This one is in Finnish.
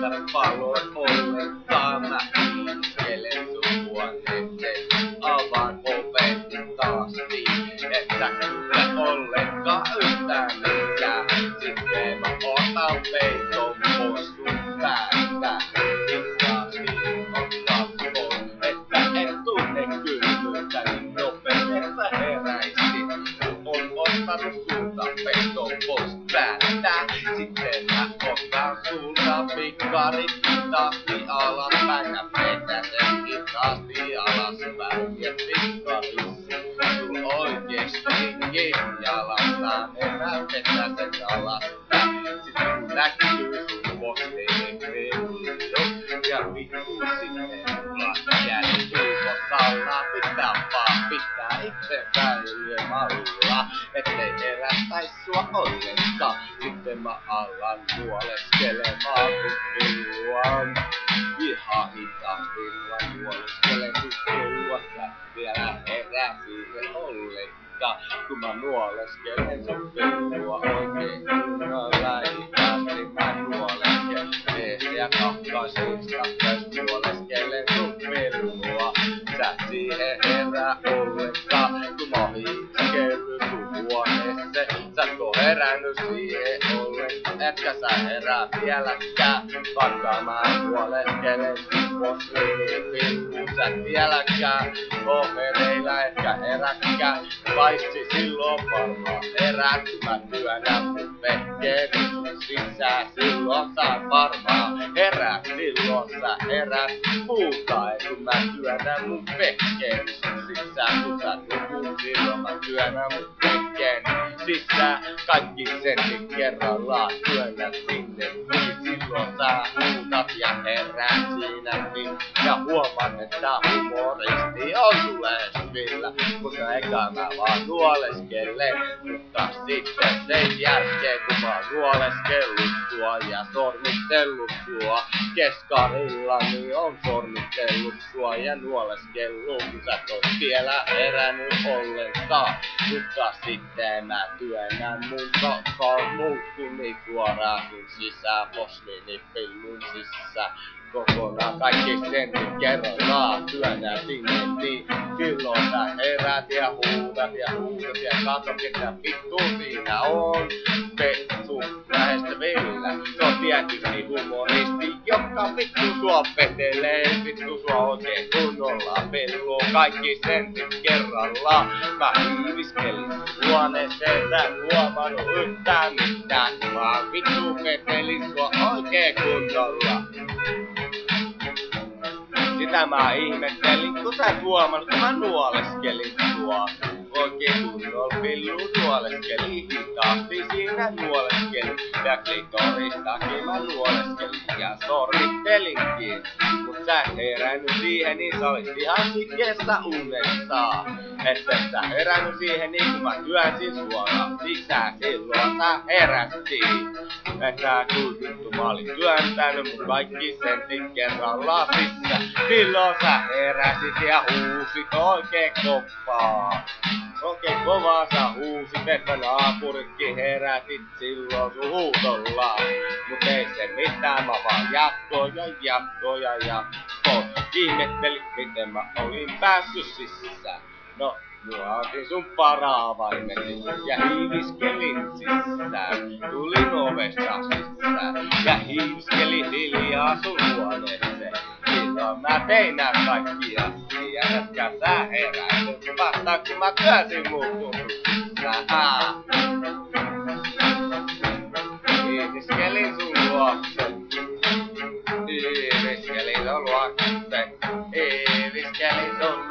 herätä palon ollenkaan. Mä iskelen sun huoneeseen, avaan oven taas niin, että kuule ollenkaan yhtään mitään. Sitten mä otan peiton pois sun päästä. Hitaasti ottaa pois, että en tunne kylmyyttä niin nopeasti, että heräisin. On ottanut sulta peiton pois päästä. Sitten mä otan sulta pikkarit hitaasti alaspäin. Mä petän sen hitaasti alaspäin ja pikkarissa sul oikeesti jalasta. Mä petän sen alaspäin. Sitten kun näkyy sun postiin pillu ja vittu sitten mulla jälkeen kotalla pitää itse väilemalla, ettei herättäis sua ollenkaan. Sitten mä alan nuoleskelemaan kun pilluan. Ihan hitaasti mä nuoleskelen kun pillua. Sä vielä herää siihen ollenkaan, kun mä nuoleskelen sun pillua oikein kunnolla. Hitaasti mä nuoleskelen ja kakkaisista myös nuoleskelen sun pillua. Sä siihen herää ollenkaan, kun mä oon iskellyt sun huoneeseen. Sä et oo herännyt siihen ollenkaan, etkä sä herää vieläkään. Vaikka mä nuoleskelen sun posliinipilluun. Sä et vieläkään oo hereillä, etkä heräkään. Paitsi silloin varmaan herät, kun mä työnnän mun vehkeeni sun sisään. Silloin sä varmaan herät, silloin sä herät huutaen, kun mä työnnän mun vehkeeni sun sisään. Kun sä nukut, silloin mä työnnän mun vehkeeni sisään. Kaikki sentit kerrallaan työnnät sinne, niin silloin sä huutat ja herät siinä niin. Ja huomaan, että humoristi on tulesvillä, koska eka mä vaan nuoleskelen. Mutta sitten sen jälkeen, kun mä oon nuoleskellut sua ja sormitellut sua keskarilla, niin on sormitellut sua ja nuoleskellut, kun sä et oo vielä herännyt ollenkaan. Mutta sitten mä työnnän mun muukkuni suoraan sun sisään, posliinipillun sisään. Kokonaan kaikki sentit kerrallaan työnnän sinne niin. Silloin sä herät ja huudat ja katsot, että vittu siinä on sun lähestyvillä. Se on tietysti humoristi, joka vittu sua petelee. Vittu sua oikein kunnolla pelluu kaikki sentit kerrallaan. Mä hiiviskelin huoneeseen, sä en huomannut yhtään mitään. Mä vittu petelin sua oikein kunnolla. Sitä mä ihmettelin, kun sä et huomannut, kun mä nuoleskelin sua. Oikein kunnolla pillu nuoleskelin hitaasti siinä nuoleskelin. Ja klitoristakin mä nuoleskelin ja sormittelinkin. Mut sä et herännyt siihen, niin sä olit ihan sikeessä unessa. Et sä herännyt siihen, niin kun mä työnsin suoraan sisään, silloin sä herättiin. Et sä kuulittu, mä olin työntänyt mun kaikki sentit kerrallaan sisään. Silloin sä heräsit ja huusit oikein kovaa. Oikein kovaa sä huusit, että naapuritkin herätit silloin sun huudolla. Mut ei se mitään, mä vaan jatkoin. Ihmettelin, miten mä olin päässyt sisään. No, mua otin sun paravaimetin ja hiiviskelin sisään. Tulin ovesta sisään ja hiiviskelin hiljaa sun huoneeseen. Silloin mä tein nää kaikki asiat, etkä sä heräsit vasta kun mä työnsin mun sisään. Hiiviskelin sun luokse. Hiiviskelin sun luokse. Hiiviskelin sun